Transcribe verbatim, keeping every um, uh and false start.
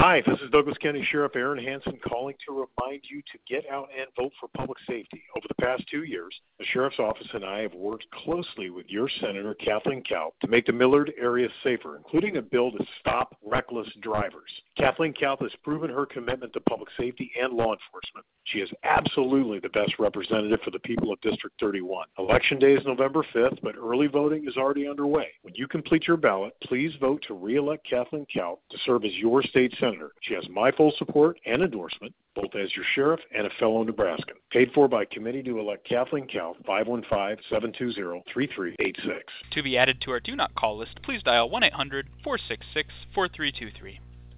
Hi, this is Douglas County Sheriff Aaron Hansen calling to remind you to get out and vote for public safety. Over the past two years, the Sheriff's Office and I have worked closely with your Senator Kathleen Kaupp to make the Millard area safer, including a bill to stop reckless drivers. Kathleen Kaupp has proven her commitment to public safety and law enforcement. She is absolutely the best representative for the people of District thirty-one. Election Day is November fifth, but early voting is already underway. When you complete your ballot, please vote to re-elect Kathleen Kaupp to serve as your state senator. She has my full support and endorsement, both as your sheriff and a fellow Nebraskan. Paid for by Committee to Elect Kathleen Kaupp, five one five, seven two zero, three three eight six. To be added to our Do Not Call list, please dial one eight hundred, four six six, four three two three.